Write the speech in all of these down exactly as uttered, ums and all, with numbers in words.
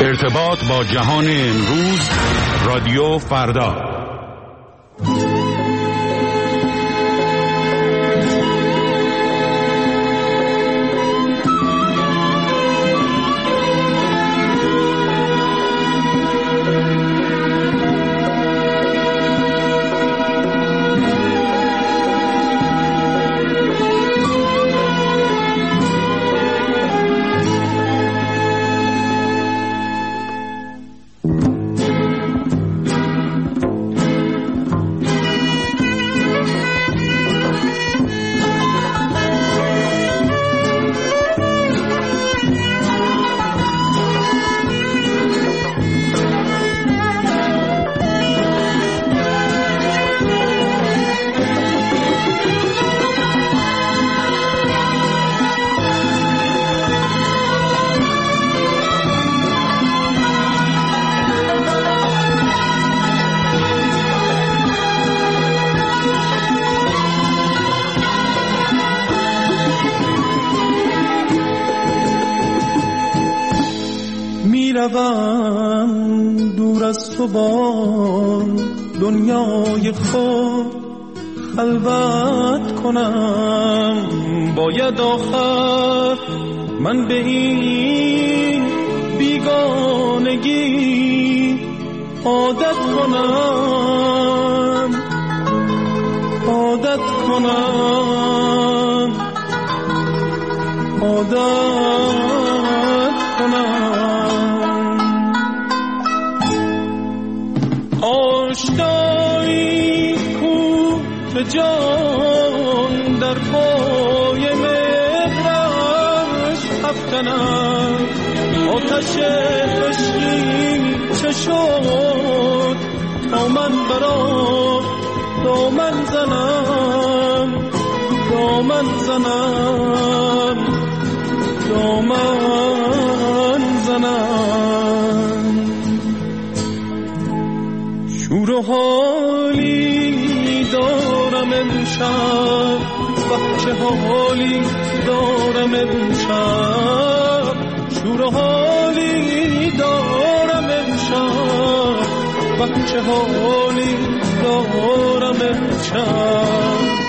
ارتباط با جهان امروز، رادیو فردا. میروم دور از تو با دنیای خود خلوت کنم، باید آخر من به این بیگانگی عادت کنم، عادت کنم، عادت کنم. آشنایی کو به جان در پای مهرش افکنم، آتش عشقی چه شد تا من برا دامن زنم، دامن زنم، دامن زنم. شور و حالی دارم امشب، چه حالی دارم امشب، شور و حالی دارم امشب، چه حالی دارم امشب.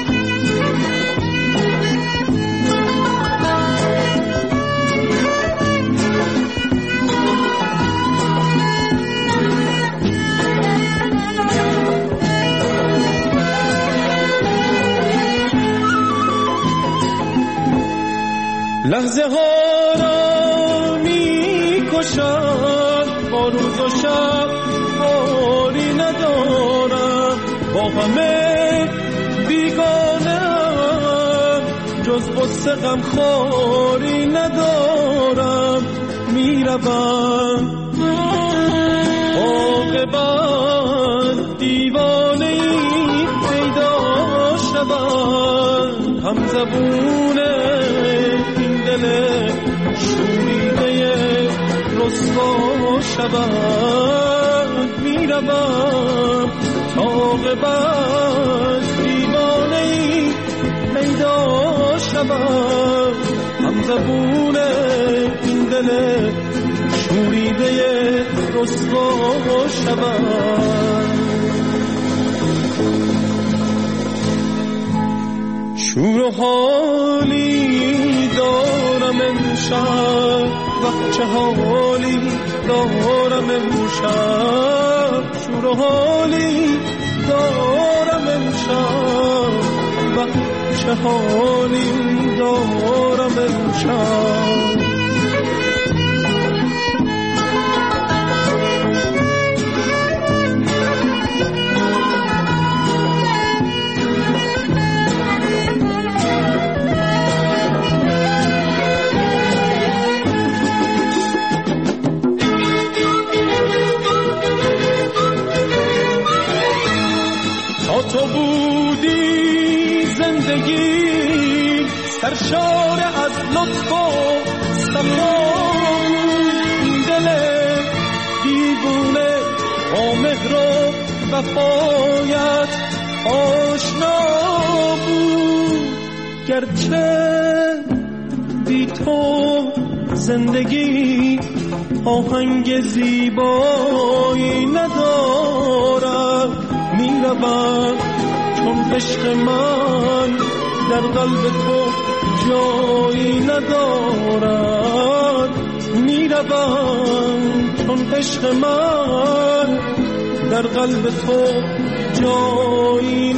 لحظه ها را می کشد، با روز و شب کاری ندارم، با همه بیگانم، جز غصه غم خواری ندارم. می روم عاقبت دیوانه ای پیدا شود، هم زبونه شوریده رسوا شود. میروم تا عاقبت دیوانه‌ای پیدا شود، هم زبون این دل شوریده رسوا شود. شور و حالی دارم امشب، چه حالی دارم امشب، شور و حالی دارم امشب، چه حالی دارم امشب. تو بودی زندگی سرشار از لطف و صفا، دل دیوونه با مهر و وفایت آشنا بود. گرچه بی تو زندگی آهنگ زیبایی ندارد، میروم چون عشق من در قلب تو جایی ندارد، میروم چون عشق من در قلب تو جایی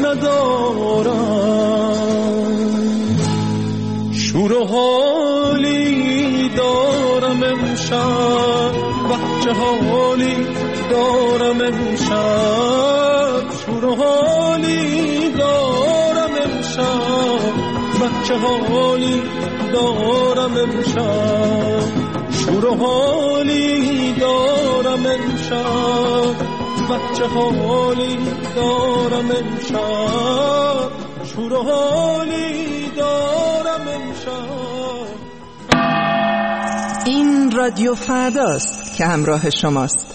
ندارد. شور و حالی دارم امشب، چه حالی دارم امشب، شور و حالی دارم امشب، چه حالی دارم امشب، شور و حالی دارم امشب، چه حالی دارم امشب، شور و حالی دارم امشب. این رادیو فرداست که همراه شماست.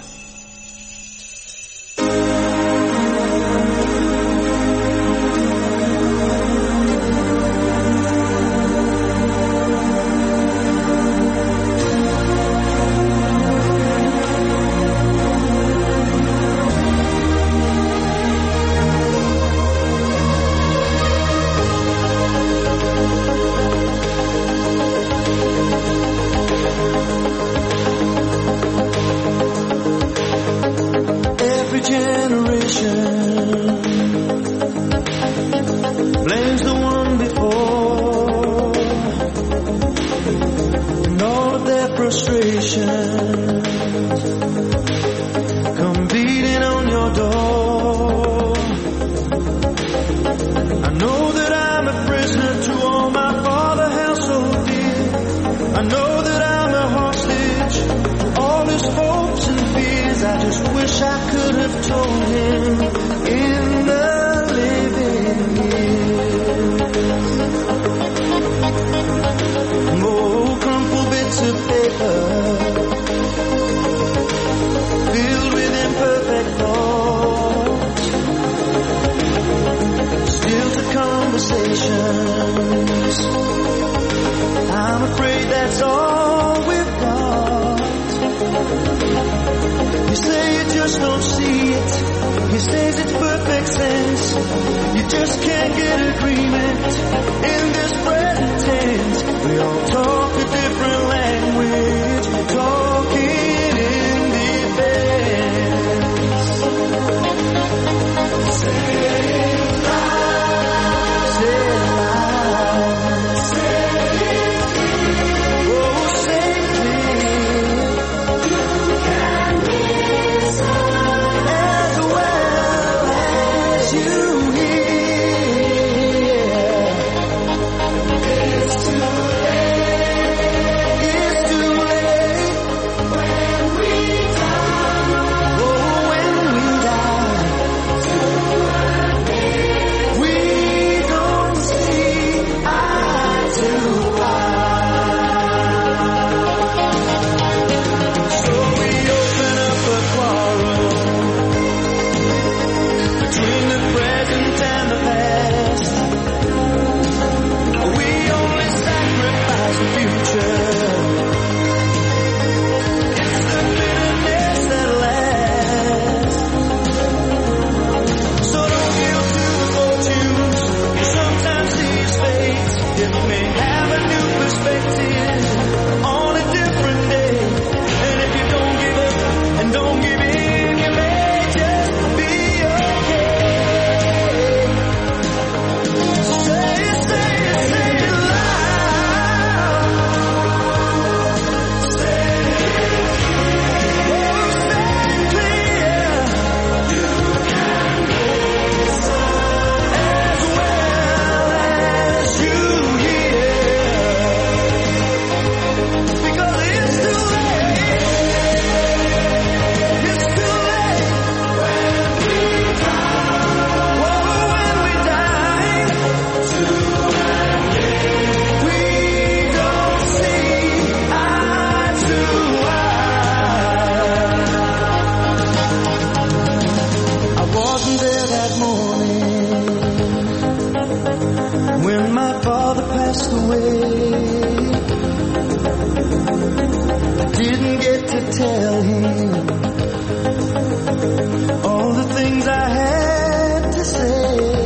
I'm afraid that's all we've got. You say you just don't see it. You can't tell him all the things I had to say.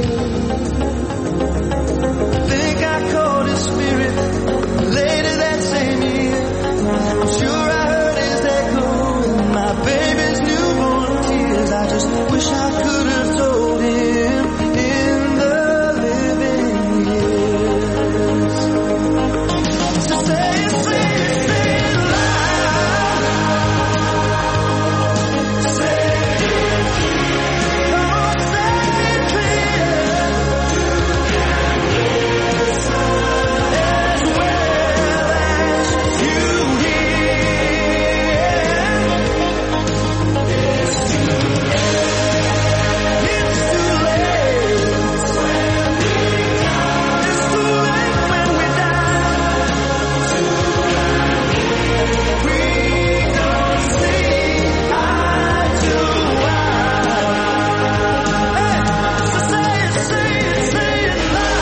Think I caught his spirit later that same year. I'm sure I heard his echo in my baby's newborn tears. I just wish I could have told him in the living years. So say it, say it, say it loud. Say it, oh, say it clear. As well as you hear. It's too late. It's too late. It's too late when we die. We don't see eye to eye. Hey, so say it, say it, say it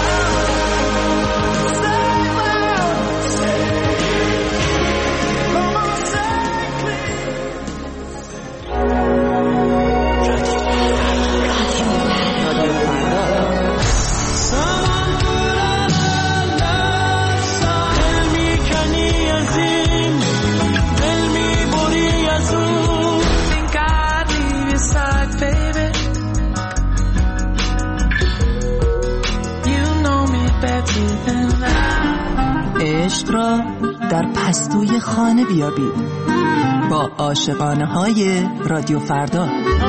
loud. Say it loud. Say it. Come on, say it clear. عشق را در پستوی خانه بیابید با عاشقانه های رادیو فردا.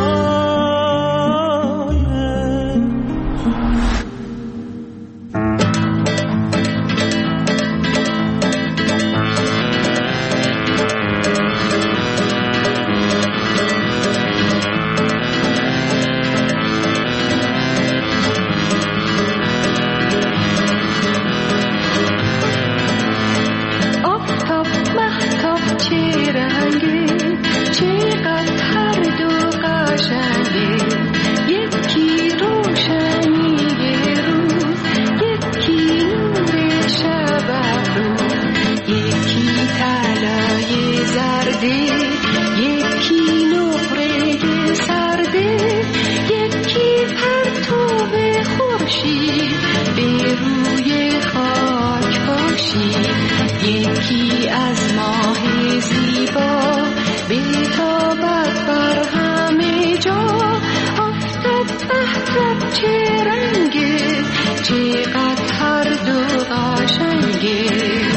آفتاب مهتاب چه رنگه، چقدر هر دو قشنگه. یکی روشنی روز، یکی نور شب افروز. یکی طلای زرده، یکی نقره سرده. یکی پرتو خورشید به روی خاک پاشید. یکی از ماه زیبا بیتابد بر همه جا. آفتاب مهتاب چه رنگه، چقدر هر دو قشنگه.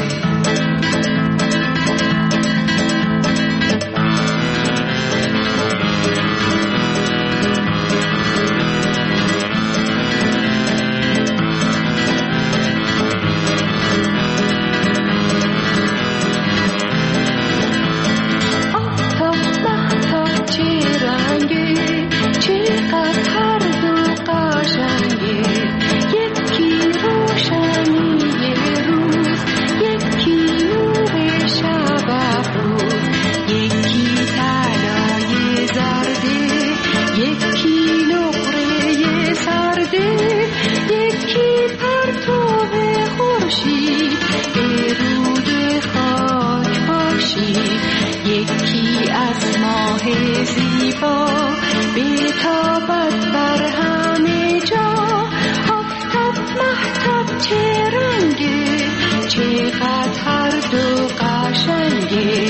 آفتاب مهتاب چه رنگه، چقدر هر دو قشنگه. یکی روشنی روز، یکی نور شب افروز. یکی طلای زرده، یکی نقره سرده. یکی پرتو خورشید به رود خاک پاشید. یکی از ماه زیبا بیتابد بر همه جا. آفتاب مهتاب چه رنگه، چقدر هر دو قشنگه.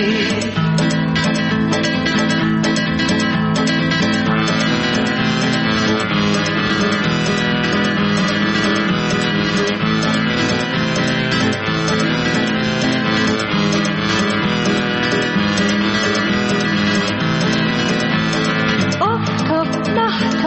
آفتاب مهتاب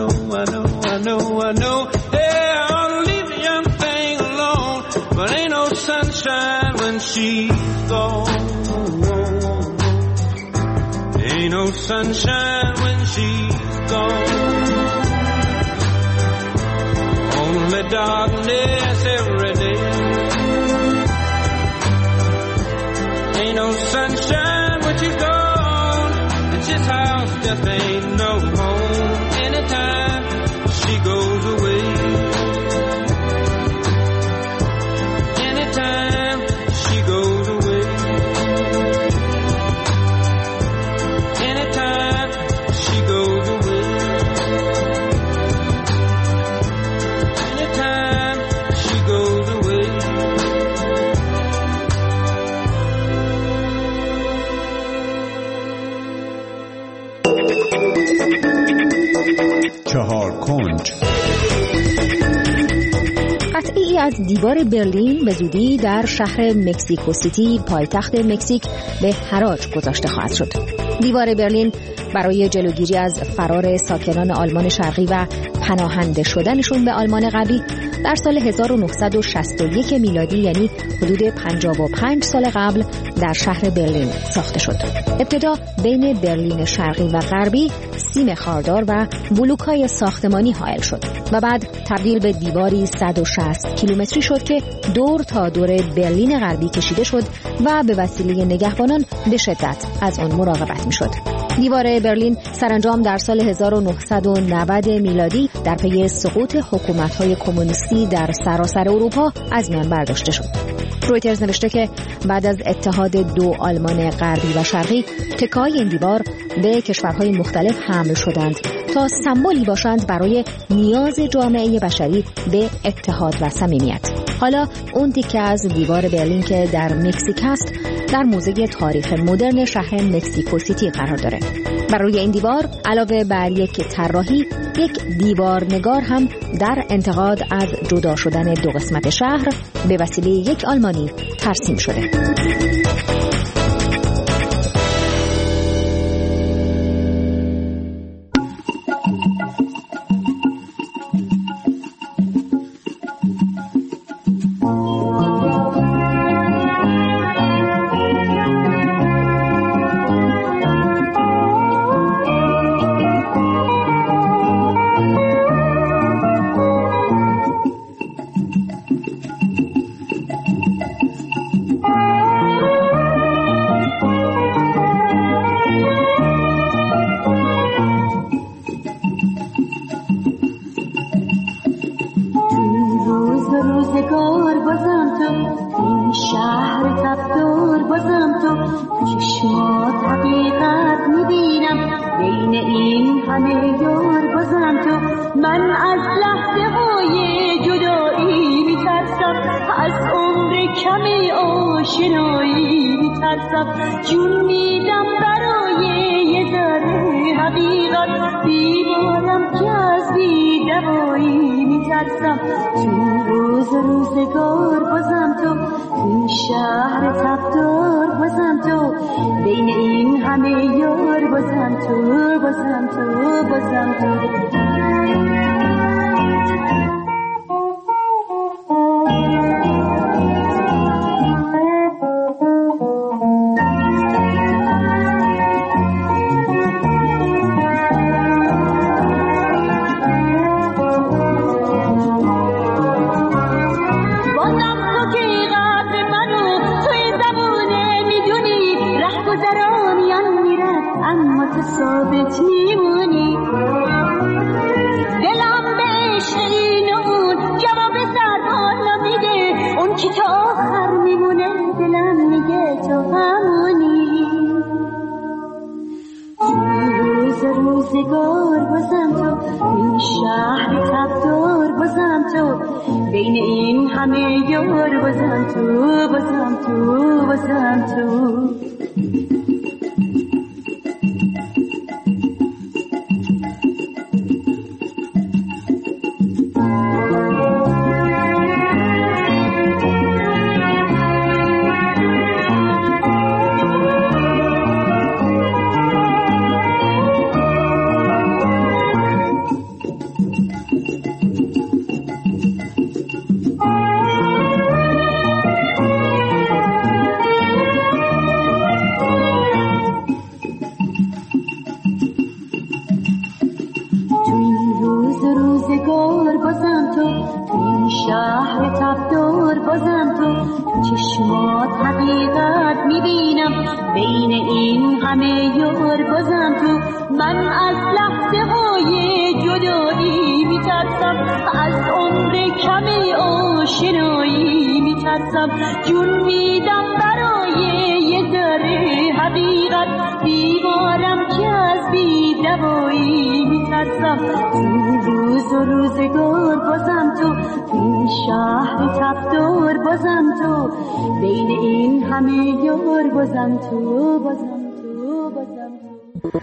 she's gone. Ain't no sunshine when she's gone. Only darkness every day. Ain't no sunshine when she's gone. And this house just ain't no home. Anytime she goes away. Anytime she goes away. Anytime she goes away. Anytime she goes away. چهار کنج. قطعی از دیوار برلین به زودی در شهر مکزیکو سیتی پایتخت مکزیک به حراج گذاشته خواهد شد. دیوار برلین برای جلوگیری از فرار ساکنان آلمان شرقی و پناهنده شدنشون به آلمان غربی در سال هزار و نهصد و شصت و یک میلادی، یعنی حدود پنجاه و پنج سال قبل، در شهر برلین ساخته شد. ابتدا بین برلین شرقی و غربی سیم خاردار و بلوک‌های ساختمانی حائل شد و بعد تبدیل به دیواری صد و شصت کیلومتری شد که دور تا دور برلین غربی کشیده شد و به وسیله نگهبانان به شدت از آن مراقبت می‌شد. دیوار برلین سرانجام در سال هزار و نهصد و نود میلادی در پی سقوط حکومت‌های کمونیستی در سراسر اروپا از میان برداشته شد. رویترز نوشته که بعد از اتحاد دو آلمان غربی و شرقی، تکه‌های این دیوار به کشورهای مختلف حمل شدند تا سمبولی باشند برای نیاز جامعه بشری به اتحاد و صمیمیت. حالا اون تیکه از دیوار برلین که در مکزیک است در موزه تاریخ مدرن شهر مکزیکو سیتی قرار داره. بر روی این دیوار علاوه بر یک طراحی، یک دیوارنگار هم در انتقاد از جدا شدن دو قسمت شهر به وسیله یک آلمانی ترسیم شده. جون میدم برای یه ذره حقیقت، بیمارم که از بی دوایی میترسم. تو روز روزگار بازم تو، تو شهر تبدار بازم تو، بین این همه یار بازم تو، بازم تو، بازم تو. ثابت میمونی دلم به عشق این و اون جواب سر حالا میده، اون که تا آخر میمونه دلم میگه تو همونی. روز روزگار بازم تو، این شهر تبدار بازم تو، بین این همه یار بازم تو، بازم تو، بازم تو. روزگار بازم تو، تو این شهر تبدار بازم تو، تو چشمات حقیقت میبینم، بین این همه یار بازم تو. من از لحظه های جدایی میترسم، از عمر کم آشنایی میترسم، جون میدم برای یه ذره حقیقت، بیمارم که از بی دوایی میترسم. تو روز و روزگار بازم تو، تو این شهر تبدار بازم تو، بین این همه یار بازم تو، بازم تو، بازم تو.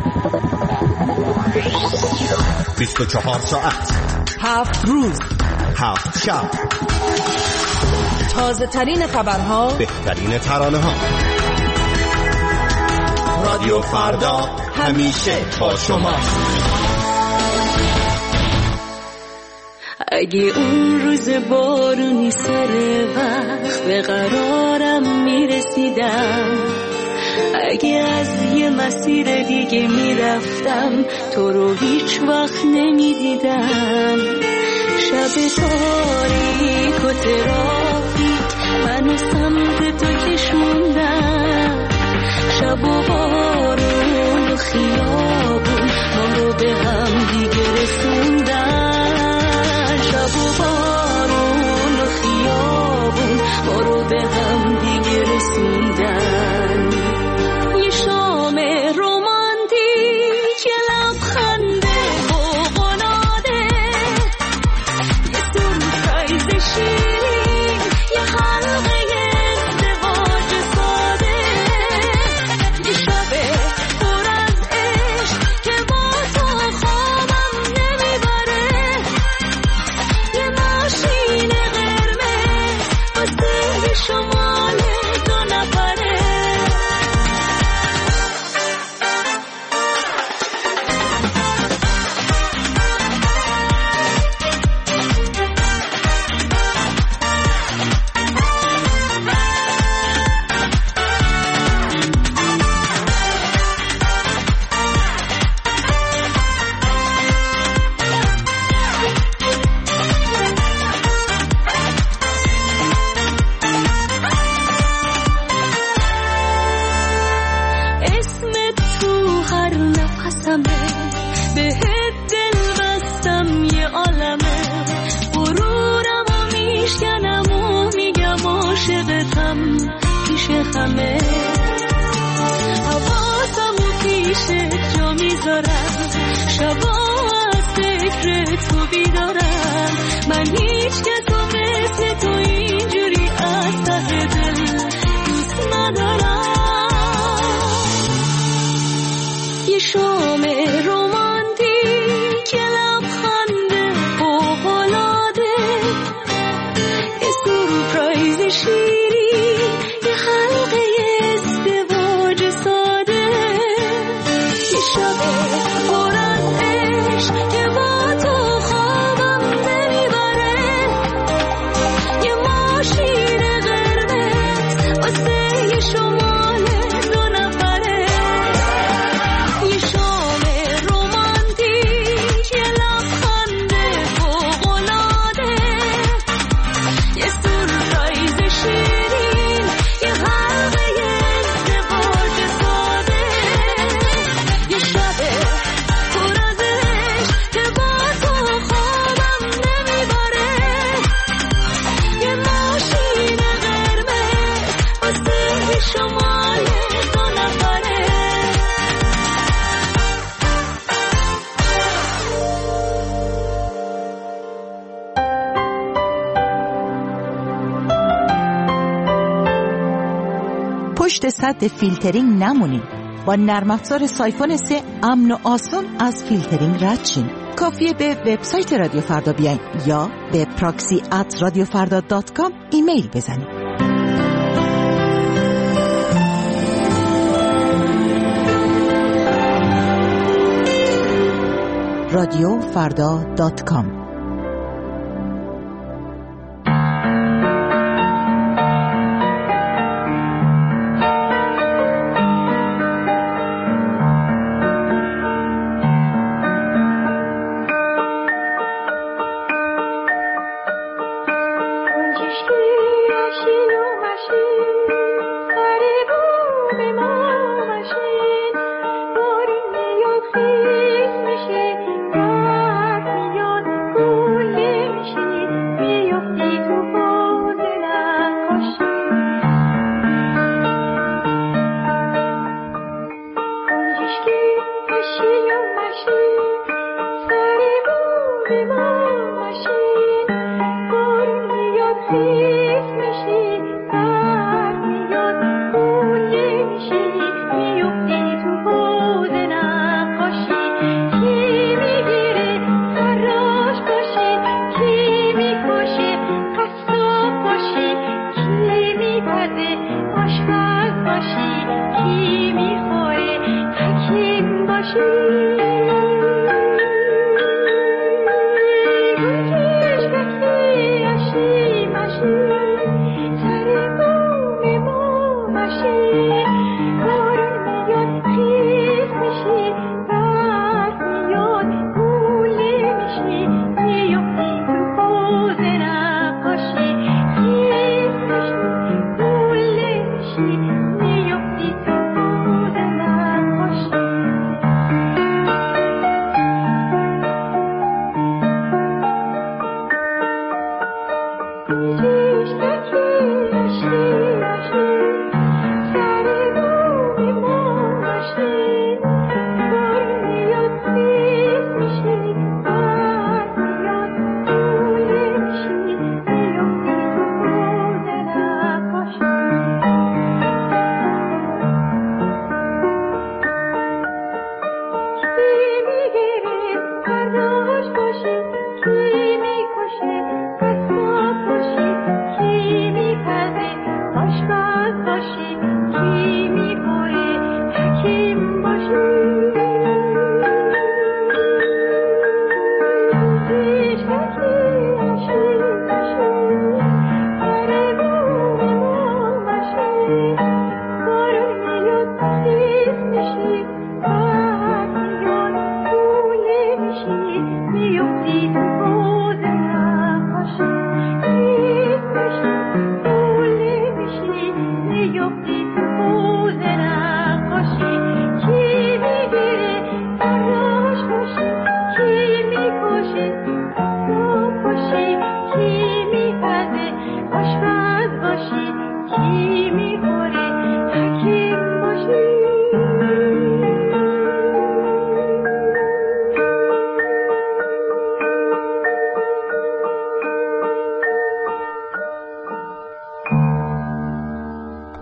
بیست و چهار ساعت، هفت روز، هفت شب، تازه ترین خبرها، بهترین ترانه ها. رادیو فردا همیشه با شما. اگه اون روز بارونی سر وقت به قرارم میرسیدم، اگه از یه مسیر دیگه میرفتم تو رو هیچ وقت نمیدیدم، شب تاریک و ترافیک منو سمت تو کشوندم، شب و بارون و خیابون ما رو به هم دیگه رسوندن، شب و بارون و خیابون ما رو به هم دیگه رسوندن. یه شام رومانتیک، یه لبخنده فوق‌العاده، یه سورپرایز شیرین، یه حلقه ازدواج ساده، یه شب پر از عشق که با تو خوابم نمیبره، یه ماشین قرمز واسه شمال دو نفره. اسمت تو هر نفسمه، بهت دل بستم یه عالمه، غرورم و میشکنم و میگم عاشقتم پیش همه، حواسم و پیشت جا میذارم، شبا از فکر تو بیدارم، من هیچ کس و مثل تو اینجوری از ته دل دوست ندارم. یه شام رومانتیک، یه لبخنده فوق‌العاده، یه سورپرایز شیرین، یه حلقه ازدواج ساده، یه شب پر از عشق که با تو خوابم نمیبره، یه ماشین قرمز واسه یه شمال دو نفره. یه شام رومانتیک، یه لبخنده فوق‌العاده، یه سورپرایز شیرین، یه حلقه ازدواج ساده، یه شب پر از عشق که با تو خوابم نمیبره، یه ماشین قرمز واسه شمال دو نفره. پشت سد فیلترینگ نمونید. با نرم افزار سایفون سه امن و آسون از فیلترینگ رد شین. کافیه به وبسایت رادیو فردا بیاین یا به پراکسی ات رادیو فردا دات کام ایمیل بزنید. رادیو فردا دات کام.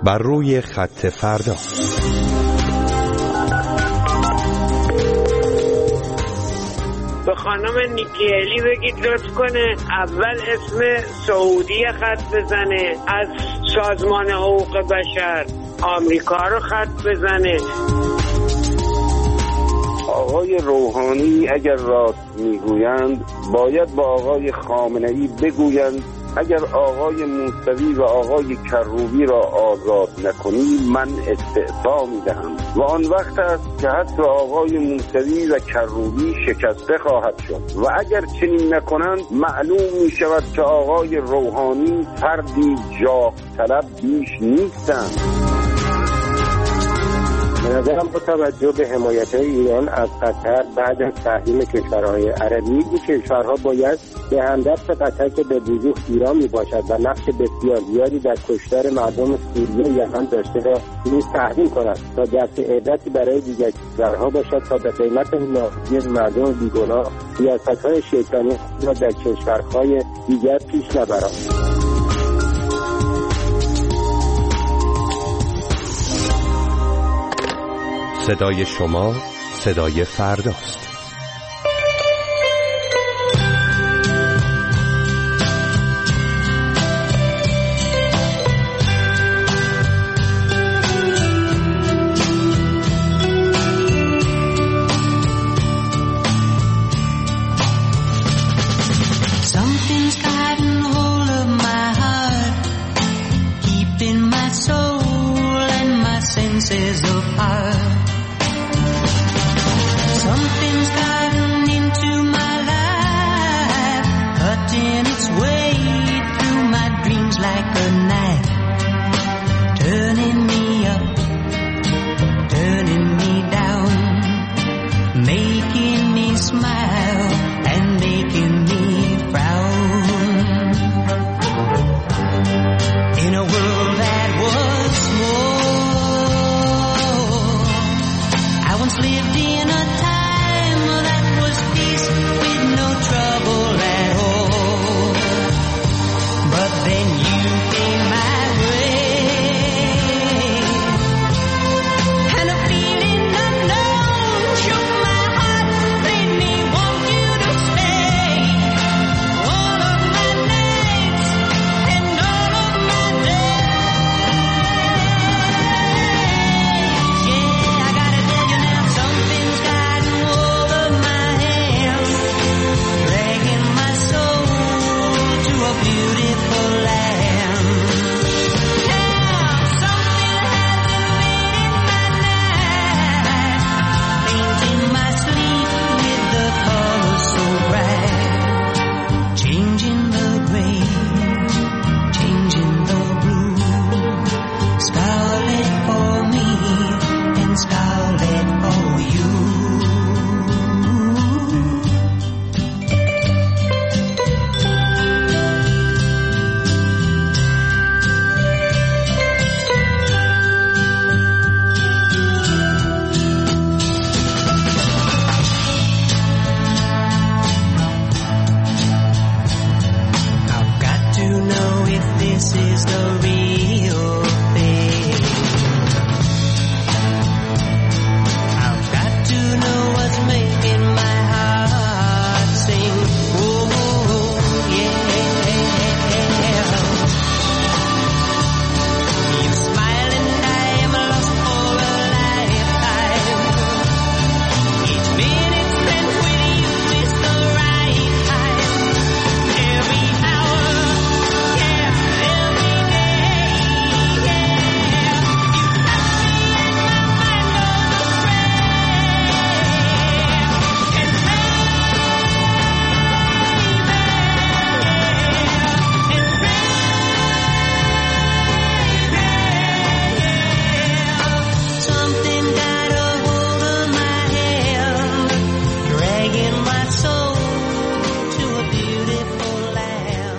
بر روی خط فردا. به خانم نیکیلی بگید لطف کنه اول اسم سعودی خط بزنه، از سازمان حقوق بشر آمریکا رو خط بزنه. آقای روحانی اگر راست میگویند باید با آقای خامنه‌ای بگویند اگر آقای موسوی و آقای کروبی را آزاد نکنی من استعفا میدهم و آن وقت است که حتی آقای موسوی و کروبی شکسته خواهد شد و اگر چنین نکنند معلوم می شود که آقای روحانی فردی جاه طلب بیش نیستند. به نظرم با توجه به حمایت ایران از قطر بعد از تحریم کشورهای عربی، این کشورها باید به همدست قطر که به وضوح ایران می باشد و نقش بسیار زیادی در کشتار مردم سوریه و یمن داشته را نیز تحریم کند تا درس عبرتی برای دیگر کشورها باشد تا به قیمت ناحیه مردم بیگناه سیاست‌های شیطانی را در کشورهای دیگر پیش نبرند. صدای شما صدای فرداست. Something's gotten hold of my heart, keeping my soul and my senses apart. Something's gotten into my life, cutting its way through my dreams like a knife, turning me up, turning me down, making me smile and making me frown. In a world that was small, I once lived in a time that was peace with no trouble at all. But then you came my way, and a feeling unknown shook my heart, made me want you to stay. All of my nights and all of my days. Yeah, I gotta tell you now, something's gotten hold of my hand, dragging my soul to a beautiful land. Now something has invaded my night, painting my sleep with the colors so bright, changing the gray, changing the blue, scarlet for me and scarlet for you. I've got to know if this is the real thing. I've got to know what's making my heart sing. Oh, yeah. You smile and I am lost for a lifetime. Each minute spent with you is the right time. Every hour, yeah, every day, yeah. You touch me and my mind goes astray. And something got a hold of my hand, dragging my soul to a beautiful land.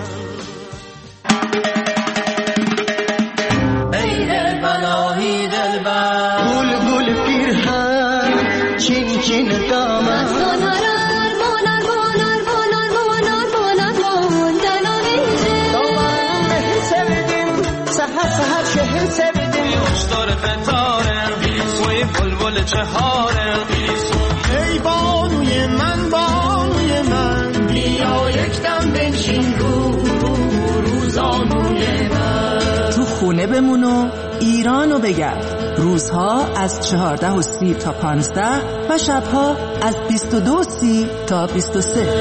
ای دلبر آهی دلبر بلبل پیرهن چین چین دامن دامن sevdim, seher seher şehir sevdim. چهار ای بانوی من بانوی من بیا یک دم بنشین رو روزانوی من تو خونه بمون و ایرانو بگرد. روزها از چهارده و سی تا پانزده و شبها از بیست و دو سی تا بیست و سه.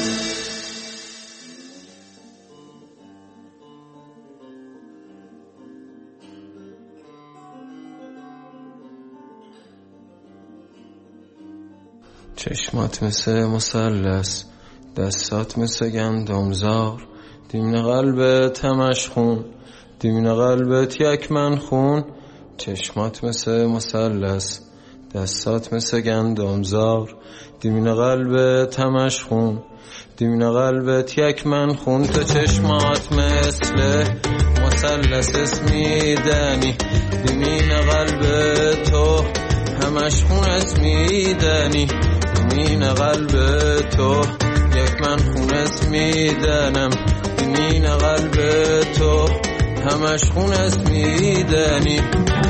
چشمات مثل مثلث، دستات مثل گندمزار، دیمن قلبت همش خون، دیمن قلبت یک من خون. چشمات مثل مثلث، دستات مثل گندمزار، دیمن قلبت همش خون، دیمن قلبت یک من خون. تو چشمات مثل مثلث اسمیدنی، دیمن قلبت تو همش خون اسمیدنی، دیمن قلبت تو یک من خون اسمیدنم، دیمن قلبت تو همش خون اسمیدنی.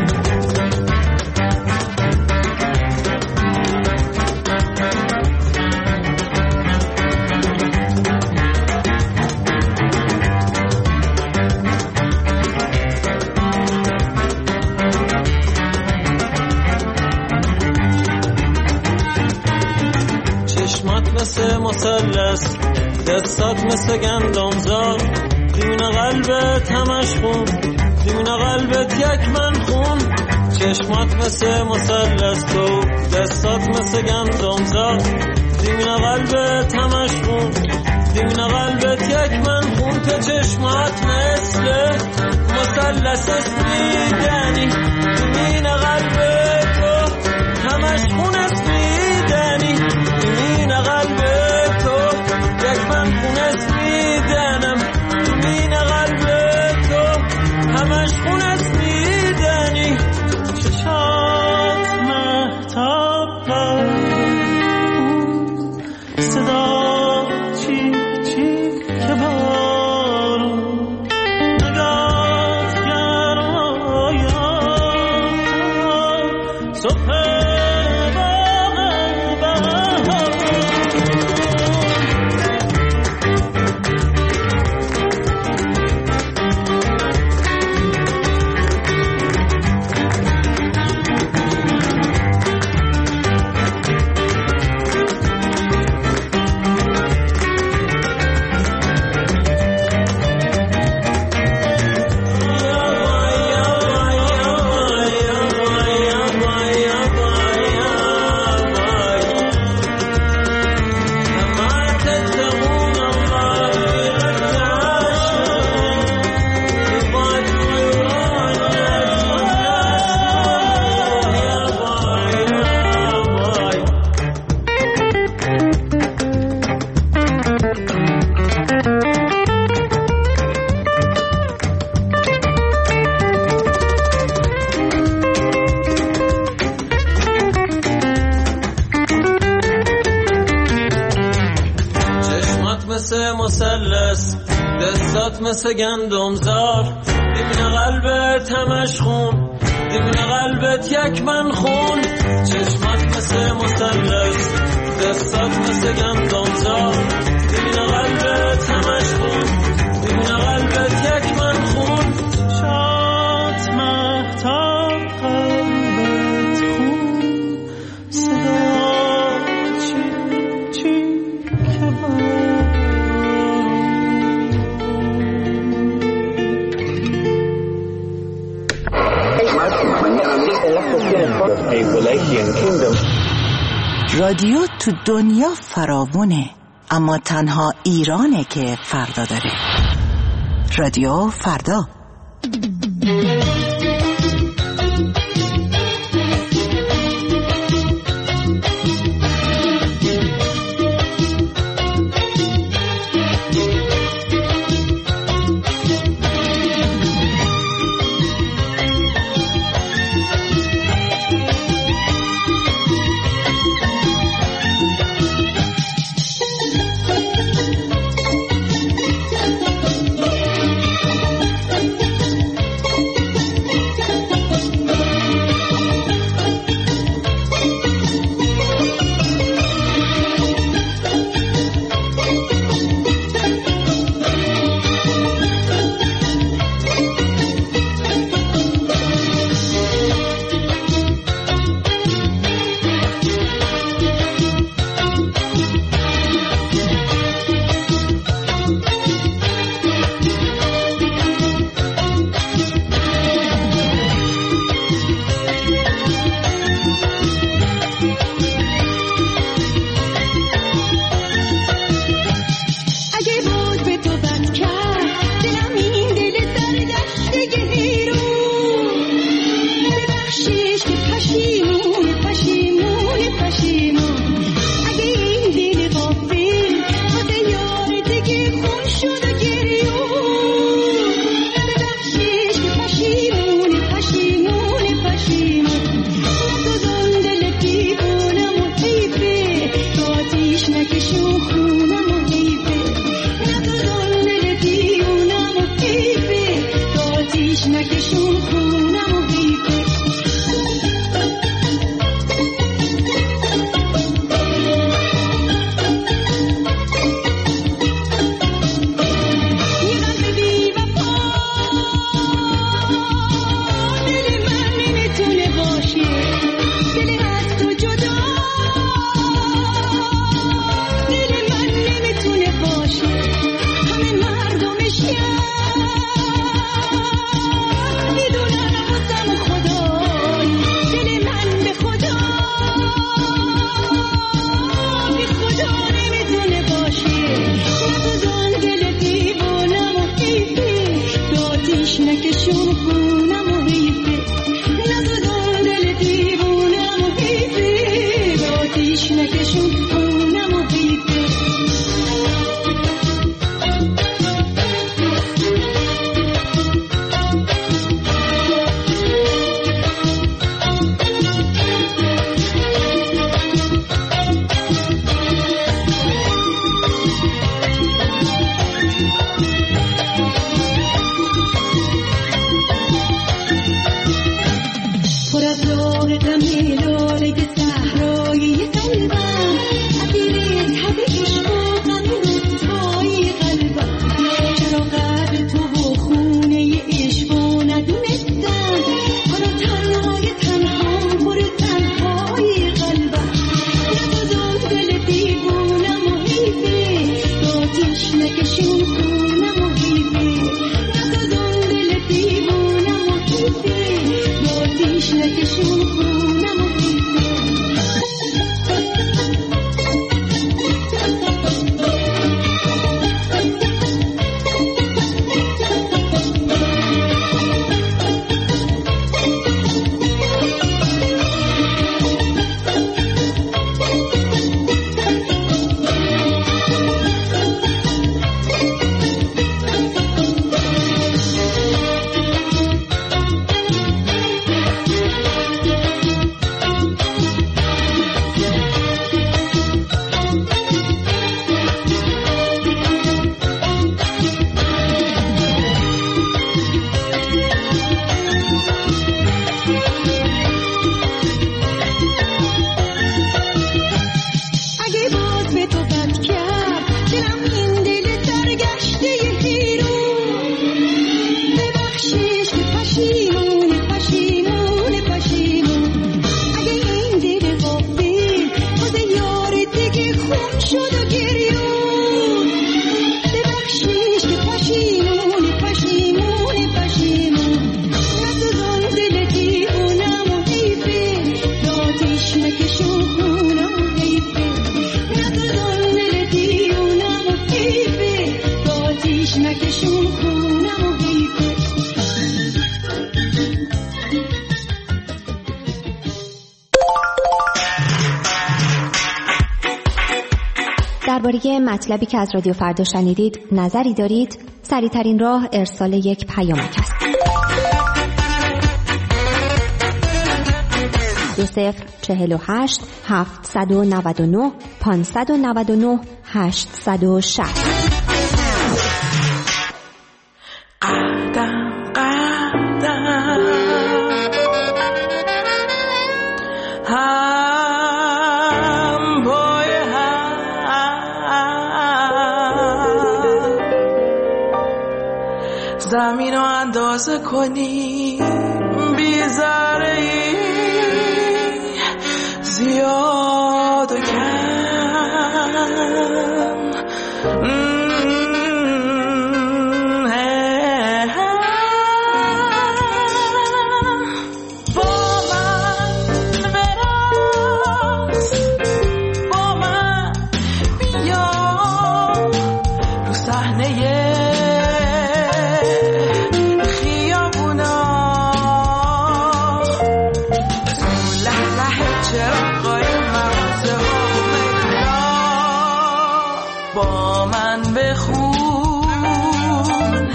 چشمات مثل مثلث، دستات مثل گندمزار، دیمن قلبت همش خون، دیمن قلبت یک من خون. چشمات مثل مثلث، تو دستات مثل گندمزار، دیمن قلبت همش خون، دیمن قلبت یک من خون. تو چشمات مثل مثلث اسمیدنی، دیمن قلبت تو همش خون اسمیدنی، دیمن قلبت تو یک من خون اسمیدنم، دیمن قلبت تو همش خون اسمیدنی. چشات مهتاب صدا چیک چیک که بارون نگات گرمایا صبح مثلث، دستات مثل گندمزار، دیمن قلبت همش خون، دیمن قلبت یک من خون. چشمات مثل مثلث، دستات مثل گندمزار، دیمن قلبت همش خون، دیمن قلبت یک من خون. چشمات مهتاب قلبت خون، صدا چی چی که بارون. رادیو تو دنیا فراوونه، اما تنها ایرانه که فردا داره. رادیو فردا. تشنکشون خونم و حیفه. پر از راه غم لاله صحرای قلبم، اسیر تب عشق و غم روزهای قلبم. چرا قدر تو و خونه عشق و ندونستم، حالا تنهای تنها پر تنهای قلبم. نگذار دل دیوونم و حیفه، با تشنکشون خونم و حیفه. نگذار دل دیوونم و حیفه، با تشنکشون خونم و حیفه. اگه باز به تو بد کرد دلم این دل سرگشته هیرون، ببخشش که پشیمون پشیمون پشیمون. اگه این دل غافل باز یار دیگه خون شد و گریون، ببخشش که پشیمون پشیمون پشیمون. نسوزون دل دیوونم و حیفه، با تشنکشون خونم و حیفه. نسوزون دل دیوونم و حیفه، با تشنکشون خونم و حیفه. درباره مطلبی که از رادیو فردا شنیدید نظری دارید؟ سریع‌ترین راه ارسال یک پیامک است. دو صفر چهل و هشت هفتصد و نود و نه پانصد و نود و نه هشتصد و شصت. قدم قدم هم پای هم، زمین رو اندازه کنی بی ذره ای، زیاد و کم. با من بخون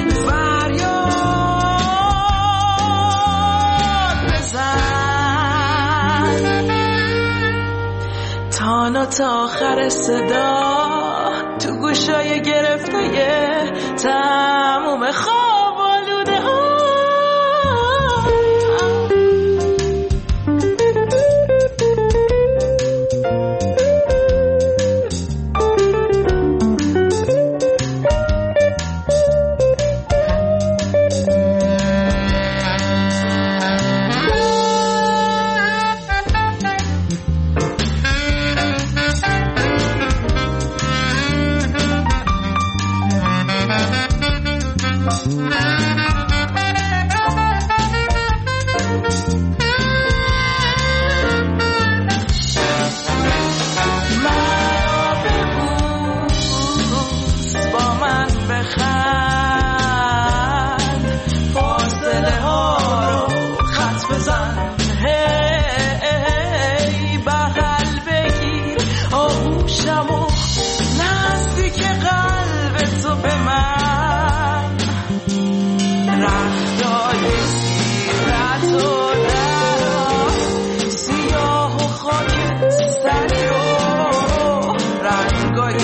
فریاد بزن، تانا تا آخر صدا تو گوشای گرفته تموم خواب آلوده ها.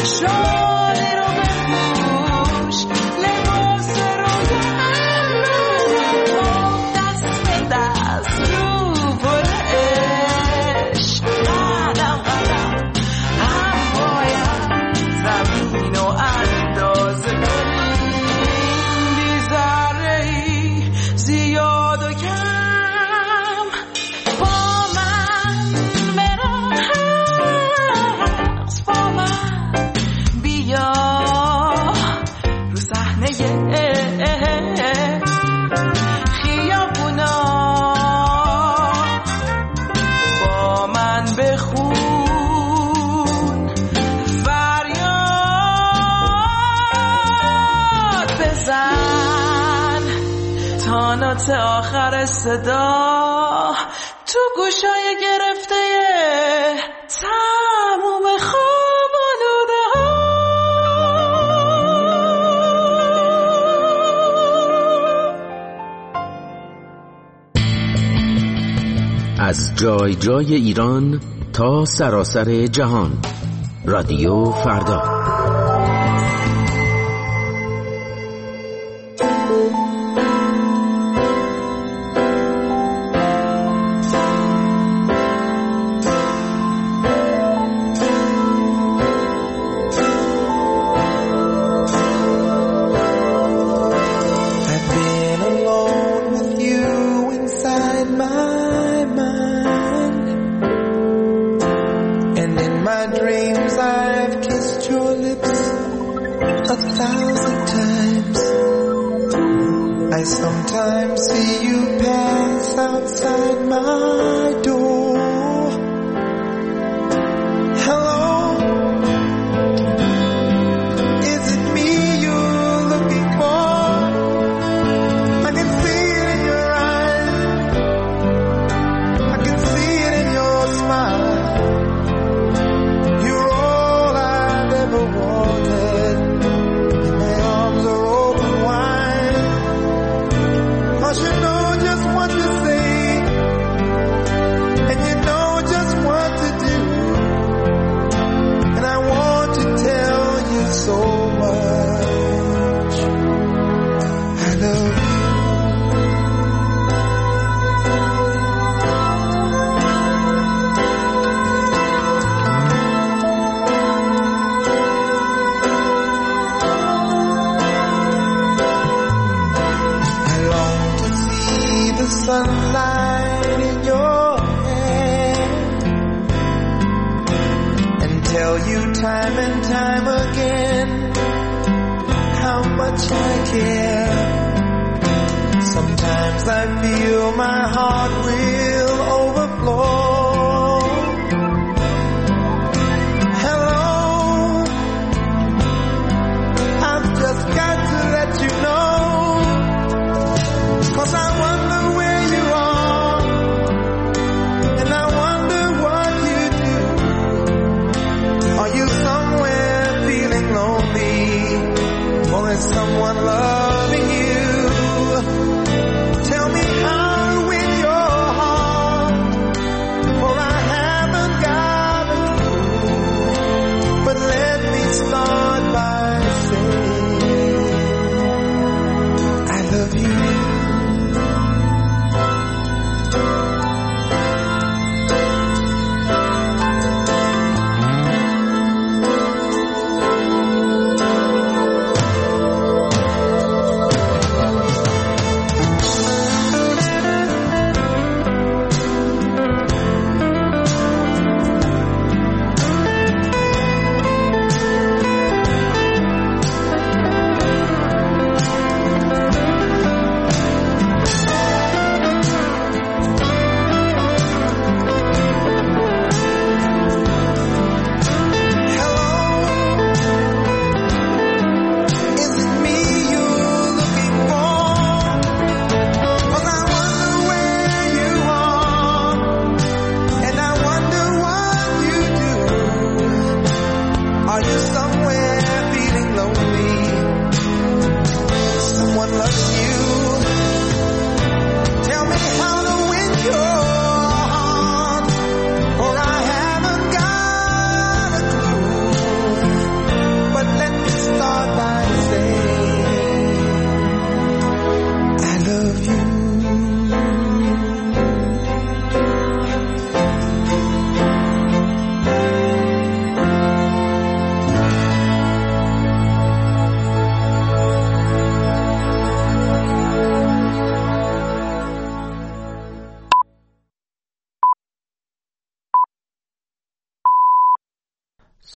شالی رو بپوش لباس رویم رو دست به دست رو پر عشق قدم قدم هم باید زمین و اندازه کنیم بی ذره‌ای زیاد و کم با من برقص با من بیا رو صحنه خیابونا با من بخون فریاد بزن تا نوت آخر صدا تو گوشای گرفته تموم خواب آلوده ها. از جای جای ایران تا سراسر جهان، رادیو فردا. I've been alone with you inside my mind, and in my dreams I've kissed your lips a thousand times. I sometimes see you pass outside my door. Hello, is it me you're looking for? I can see it in your eyes, I can see it in your smile. You're all I've ever wanted, and my arms are open wide. I should know just what to say, and you know just what to do, and I want to tell you so much. I love you. I long to see the sunlight in your hair and tell you time and time again how much I care. Sometimes I feel my heart will